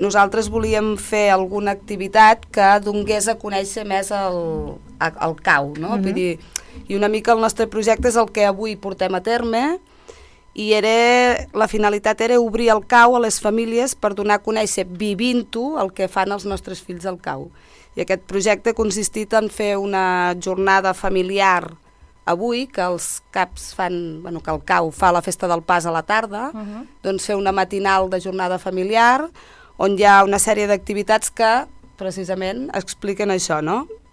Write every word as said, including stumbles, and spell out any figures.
nosaltres volíem fer alguna activitat que donés a conèixer més el, el cau, no? Uh-huh. Vull dir, i una mica el nostre projecte és el que avui portem a terme, i era, la finalitat era obrir el cau a les famílies per donar a conèixer vivint-ho el que fan els nostres fills al cau. I aquest projecte ha consistit en fer una jornada familiar avui, que els caps fan, bueno, que el cau fa la festa del pas a la tarda, uh-huh. doncs fer una matinal de jornada familiar on hi ha una sèrie d'activitats que precisament expliquen això, no?